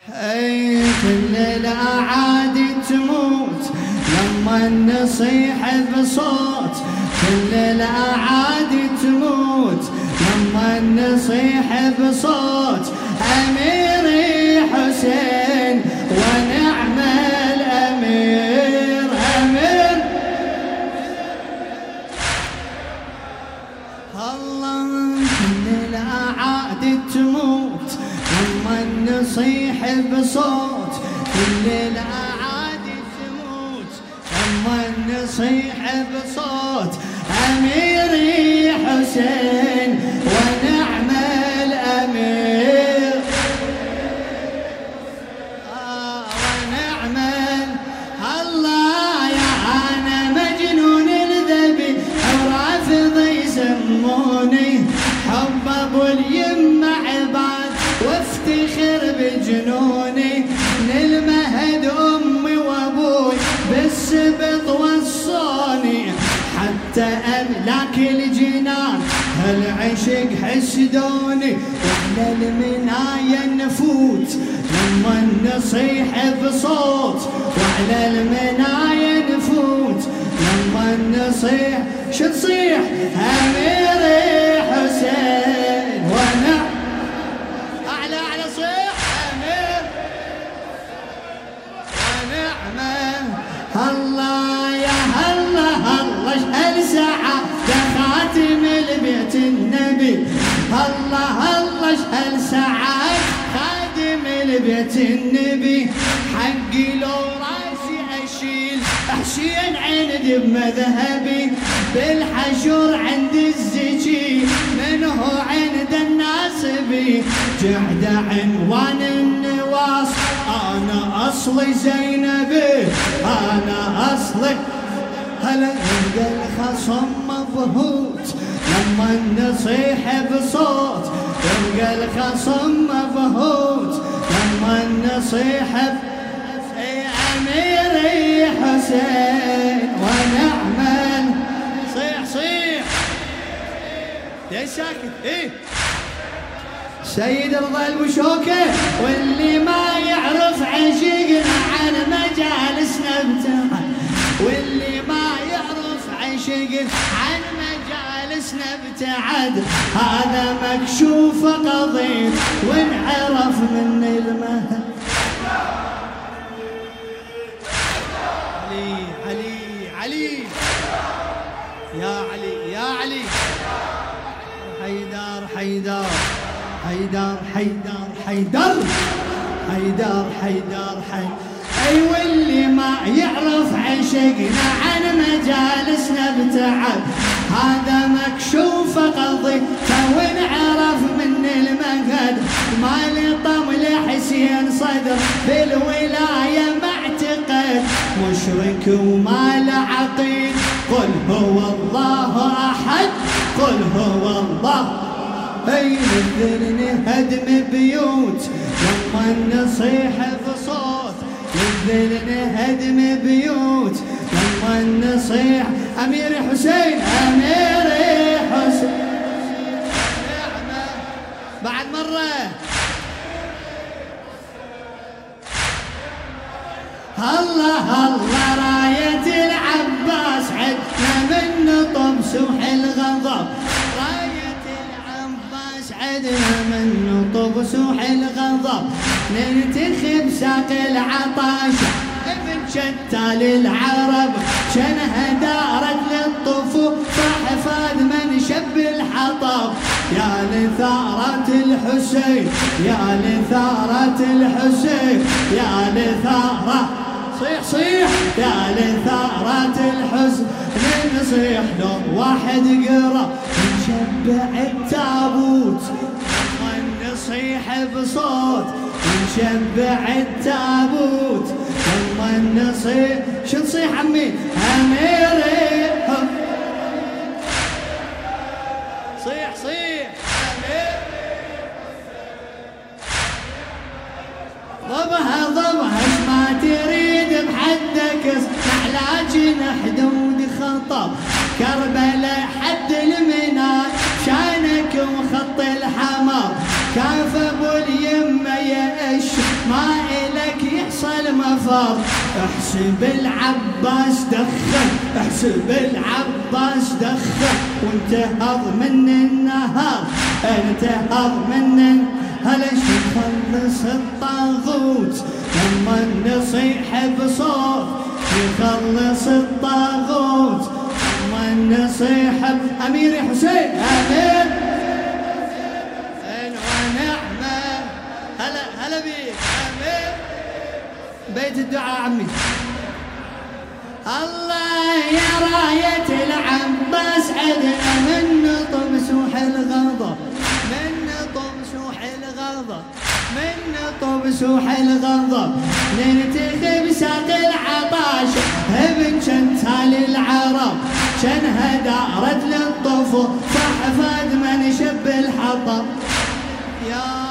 اي كل الاعادي تموت لما نصيح بصوت، كل الاعادي تموت لما نصيح بصوت. اميري حسين ونعم الامير، امير الله. كل الاعادي تموت لما نصيح بصوت، كل الاعادي تموت لما نصيح بصوت. اميري حسين ونعم الامير، ونعم الله. يا انا مجنون الذبي ورافض يسموني، حب ابو اليمه عباد وافتخر بجنوني. للمهد امي وابوي بالسبط وصوني، حتى املاك الجنان هالعشق حسدوني. واحنا المنايا نفوت لما نصيح بصوت، وعلى المنايا نفوت لما نصيح. شو نصيح؟ اميري حسين ونعم، اعلى اعلى صيح امير ونعمه الله. يا هلا الله اشهد سعاده خاتم البيت النبي، الله الله اشهد سعاده خادم البيت النبي. حقي لو راسي اشيل حسين عند بمذهبي، بالحشر عند الزكي منه عند الناسبي. جعد عنوان النواص انا اصلي زينبي، انا اصلي. هلا يلقى الخصم مبهوت لما نصيح بصوت، يلقى الخصم مبهوت لما نصيح. اميري حسين ونعم. صيح صيح ليش ساكت؟ ايه سيد رضا البشوكه. واللي ما يعرف عشقنا عن مجالسنا ابتعد، واللي ما يعرف عشقنا عن مجالسنا ابتعد. هذا مكشوف قضيب وانعرف من المهد. علي علي علي يا علي يا علي. حيدر حيدر حيدر حيدر حيدر حيدر حيدر حيدر. اي واللي ما يعرف عشقنا عن مجالسنا ابتعد. هذا مكشوف قضي وانعرف من المقد. ما لطم لحسين صدر بالولايه معتقد، مشرك وما له عقيد. قل هو الله احد، قل هو الله. اي نذرني هدم بيوت لما نصيح بصوت، نذرني هدم بيوت لما نصيح. اميري حسين اميري حسين نعمه. بعد مره الله الله. راية العباس عدنا من طمسوح الغضب، راية العباس عدنا من طمسوح الغضب. ننتخب ساق العطاشة ابن شتى للعرب، شنها دارت للطفو فحفاد من شب الحطب. يا لثارة الحسين يا لثارة الحسين يا لثارة. صيح صيح يا لثارة الحسن. نصيح لو واحد قرا نشبع التابوت لما نصيح بصوت، نشبع التابوت لما نصيح. شو نصيح عمي؟ اميري صيح صيح ضبها ضبها ما تريد بحدك نحلاجن حدود خطب. كربلاء حد المنار شانك وخط الحمار، كاف ابو اليمه يا ما إلك يحصل مفر. احسب العباس دخل، احسب العباس دخل، وانتهض من النهار، انتهض من هلش يخلص الطاغوت لما نصيح بصوت، يخلص الطاغوت لما نصيح. أمير حسين أمير ونعمة. هلا هلا بيك أمير. بيت الدعاء عمي. الله يا راية العباس عدنا من نطم سوح الغضب، من نطم سوح الغضب، من نطم سوح الغضب، ننتخب ساق العطاش ابن شنتال العرب، شنها دارت للطفو صح فاد من شب الحطب. يا